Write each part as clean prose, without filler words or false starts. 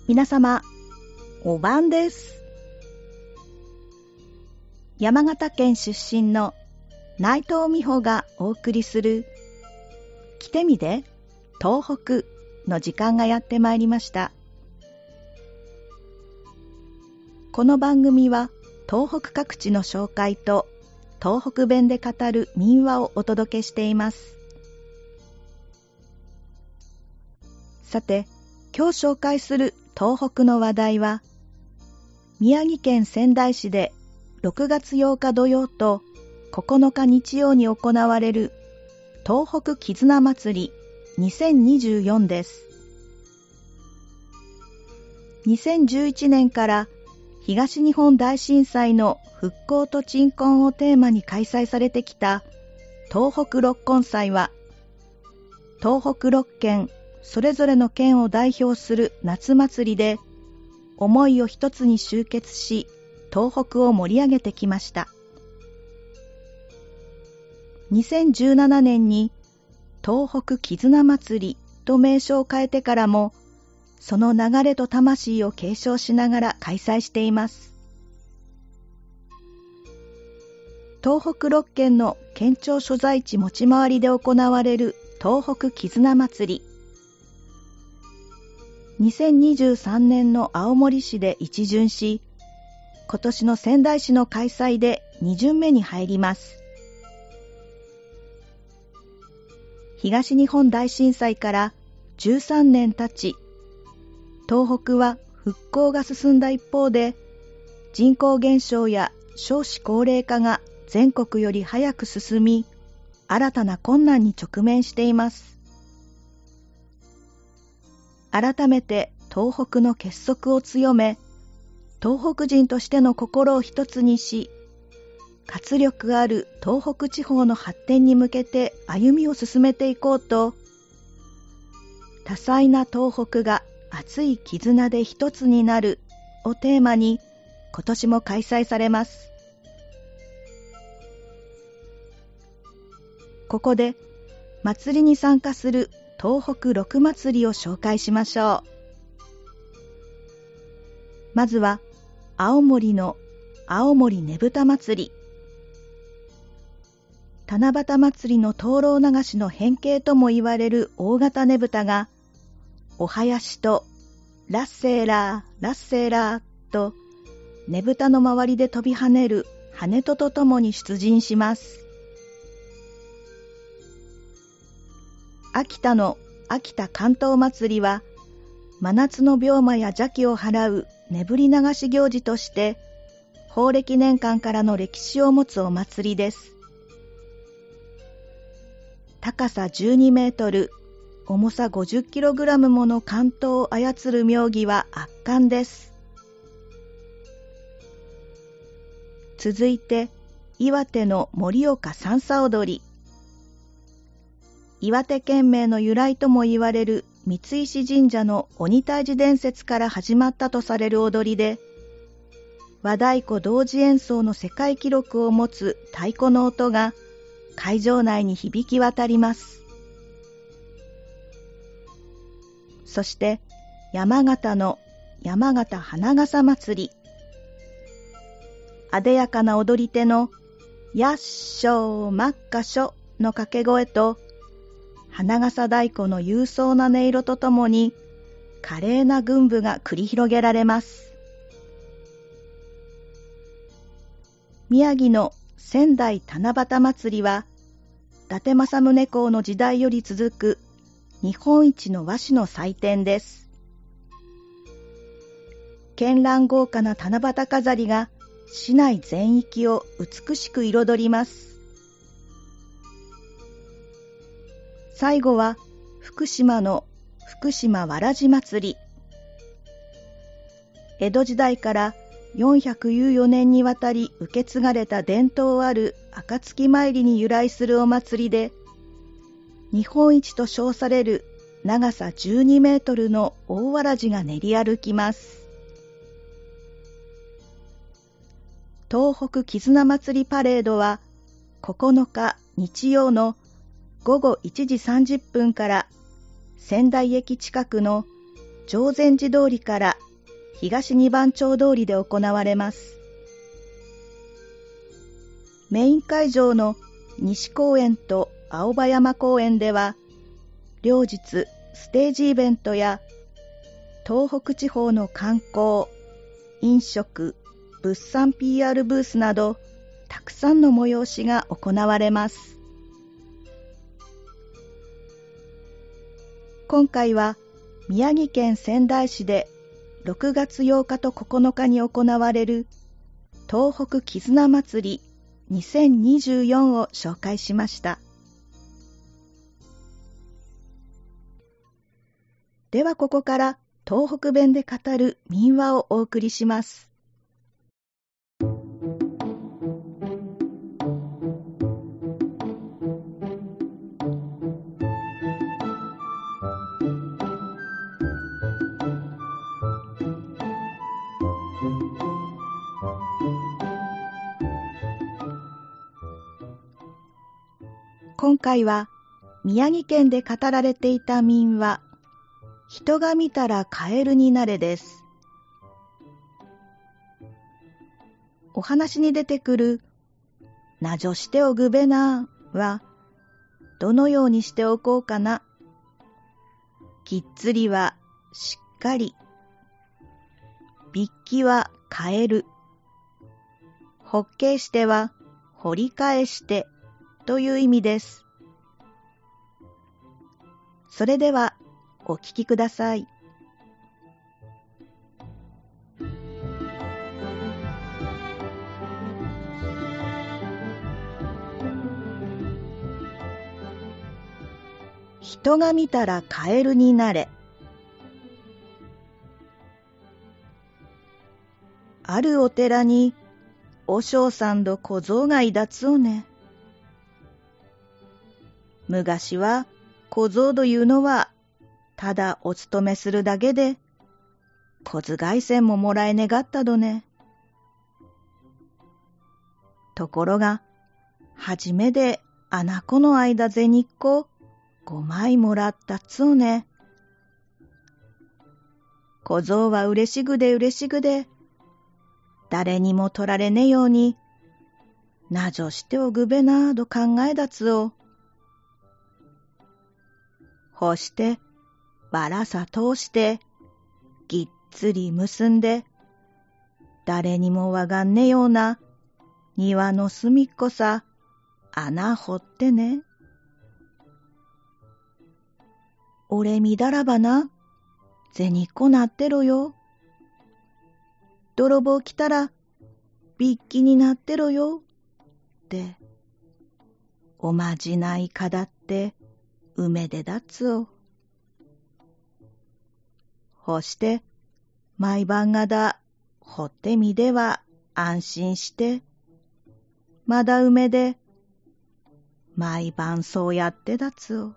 皆様、お晩です。山形県出身の内藤美穂がお送りする来てみて東北の時間がやってまいりました。この番組は東北各地の紹介と東北弁で語る民話をお届けしています。さて、今日紹介する東北の話題は、宮城県仙台市で6月8日土曜と9日日曜に行われる東北絆まつり2024です。2011年から東日本大震災の復興と鎮魂をテーマに開催されてきた東北六根祭は、東北6県それぞれの県を代表する夏祭りで、思いを一つに集結し、東北を盛り上げてきました。2017年に東北絆まつりと名称を変えてからも、その流れと魂を継承しながら開催しています。東北6県の県庁所在地持ち回りで行われる東北絆まつり。2023年の青森市で1巡し、今年の仙台市の開催で2巡目に入ります。東日本大震災から13年経ち、東北は復興が進んだ一方で、人口減少や少子高齢化が全国より早く進み、新たな困難に直面しています。改めて東北の結束を強め、東北人としての心を一つにし、活力ある東北地方の発展に向けて歩みを進めていこうと、多彩な東北が熱い絆で一つになるをテーマに今年も開催されます。ここで祭りに参加する東北六祭りを紹介しましょう。まずは青森の青森ねぶた祭り。七夕祭りの灯籠流しの変形とも言われる大型ねぶたが、お囃子とラッセーラーラッセーラーとねぶたの周りで飛び跳ねる跳人とともに出陣します。秋田の秋田竿燈祭りは、真夏の病魔や邪気を払うねぶり流し行事として、法暦年間からの歴史を持つお祭りです。高さ12メートル、重さ50キログラムもの竿燈を操る妙技は圧巻です。続いて、岩手の盛岡三叉踊り。岩手県名の由来とも言われる三石神社の鬼退治伝説から始まったとされる踊りで、和太鼓同時演奏の世界記録を持つ太鼓の音が会場内に響き渡ります。そして山形の山形花笠祭り。あでやかな踊り手のやっしょーまっかしょの掛け声と、花笠太鼓の勇壮な音色とともに華麗な群舞が繰り広げられます。宮城の仙台七夕祭りは、伊達政宗公の時代より続く日本一の和紙の祭典です。絢爛豪華な七夕飾りが市内全域を美しく彩ります。最後は福島の福島わらじ祭り。江戸時代から414年にわたり受け継がれた伝統ある暁参りに由来するお祭りで、日本一と称される長さ12メートルの大わらじが練り歩きます。東北絆祭りパレードは9日日曜の午後1時30分から仙台駅近くの定禅寺通りから東二番町通りで行われます。メイン会場の西公園と青葉山公園では、両日ステージイベントや東北地方の観光、飲食、物産 PR ブースなど、たくさんの催しが行われます。今回は宮城県仙台市で6月8日と9日に行われる東北絆まつり2024を紹介しました。ではここから東北弁で語る民話をお送りします。今回は宮城県で語られていた民話、人が見たらカエルになれです。お話に出てくるなじょしておぐべなはどのようにしておこうかな。きっつりはしっかり、びっきはカエル、ほっけいしては掘り返してという意味です。それではお聞きください。人が見たらカエルになれ。あるお寺に和尚さんと小僧がいだつおね。昔は小僧というのはただお勤めするだけで小遣い銭ももらえねがったどね。ところがはじめであなこの間銭っこ5枚もらったつおね。小僧は嬉しぐで誰にも取られねようになじょしておぐべなど考えだつお。ほしてわらさ通してぎっつり結んで誰にもわがんねような庭の隅っこさ穴掘ってね。俺見だらばな銭っこなってろよ。泥棒来たらびっきになってろよっておまじないかだって梅でだつお。ほして毎晩がだ掘ってみでは安心してまだ梅で毎晩そうやってだつお。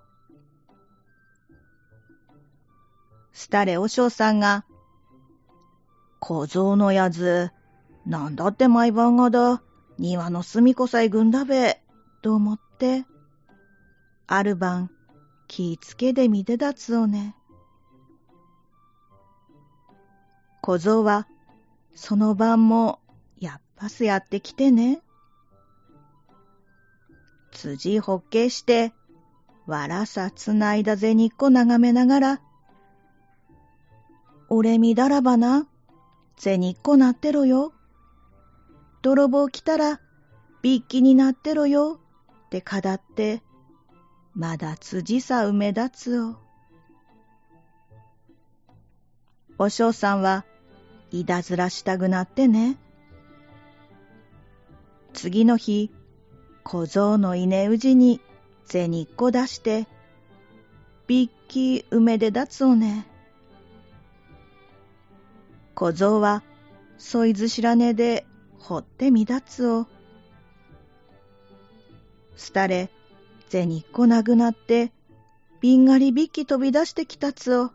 したれおしょうさんが小僧のやつなんだって毎晩がだ庭の隅こさえぐんだべと思ってある晩気ぃつけで見てだつおね。小僧はその晩もやっぱすやってきてね。辻ほっけしてわらさつないだ銭っこ眺めながら俺見だらばな銭っこなってろよ。泥棒来たらびっきになってろよってかだってまだ辻さ埋めだつお。おしょうさんはいだずらしたくなってね。次の日小僧の稲うじに銭っこ出してびっき埋めでだつおね。小僧はそいず知らねで掘ってみだつお。すたれ銭っこなくなってびんがりびっき飛び出してきたつお。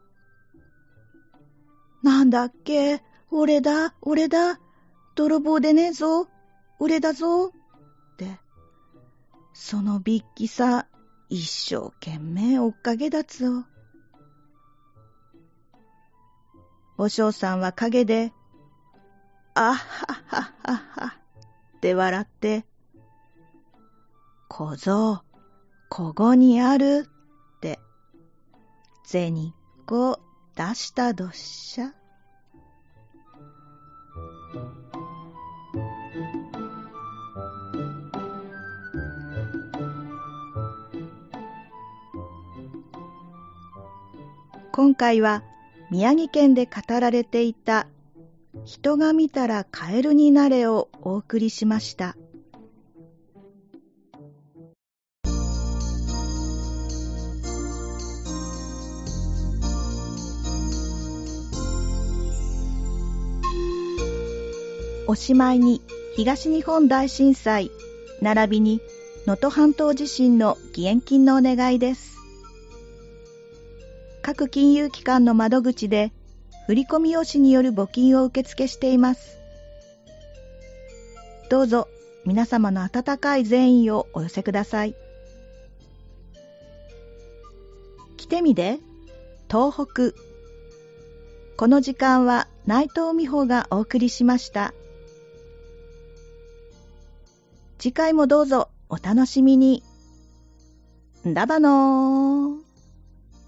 なんだっけ俺だ泥棒でねえぞ俺だぞってそのびっきさ一生懸命追っかけだつお。 和尚さんは陰で、あははははって笑って、小僧、ここにあるって、銭こ出したどっしゃ。今回は宮城県で語られていた人が見たらカエルになれをお送りしました。おしまいに東日本大震災並びに能登半島地震の義援金のお願いです。各金融機関の窓口で振込用紙による募金を受付しています。どうぞ皆様の温かい善意をお寄せください。来てみで、東北。この時間は内藤美穂がお送りしました。次回もどうぞお楽しみに。んだばのー。